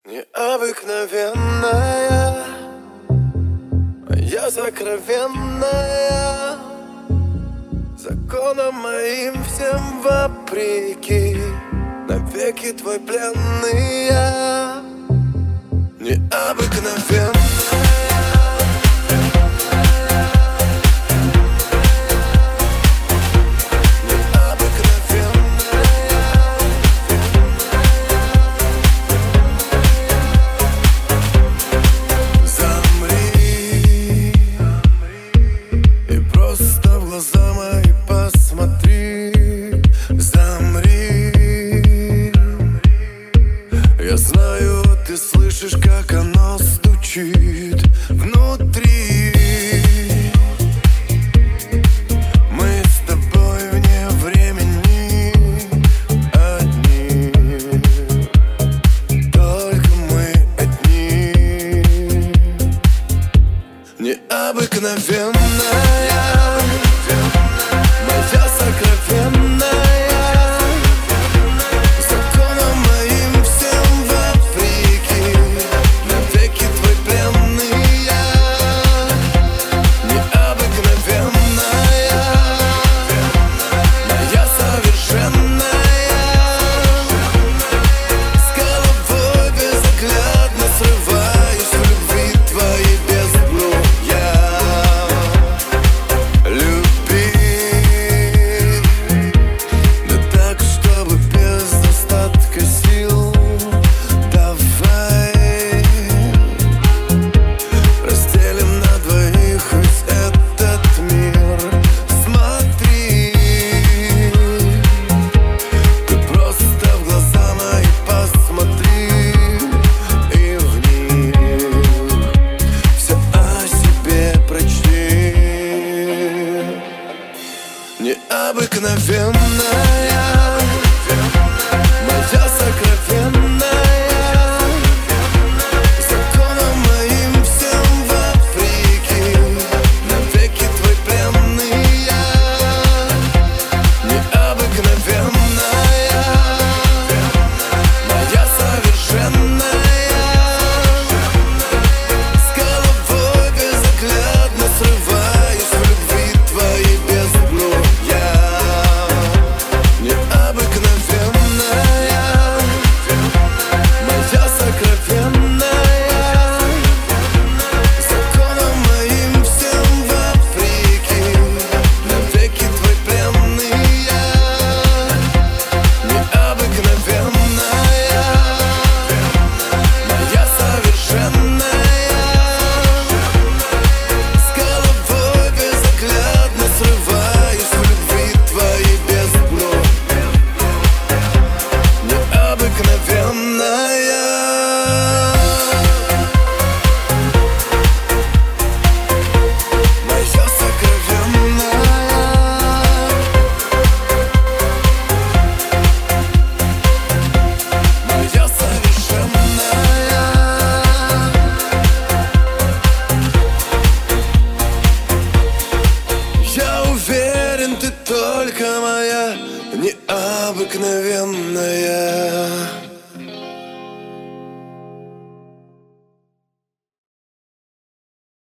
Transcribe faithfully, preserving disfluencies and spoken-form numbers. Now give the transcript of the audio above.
Необыкновенная, я сокровенная, законом моим всем вопреки, навеки твой пленный я. Необыкновенная, я знаю, ты слышишь, как оно стучит внутри. Мы с тобой вне времени одни, только мы одни. Необыкновенная, моя сокровенная, необыкновенная, моя сокровенная, законом моим всем вопреки, навеки твой пленный я. Необыкновенная, моя совершенная, с головой безоглядно срываюсь в любви твоей бездну. Только моя необыкновенная.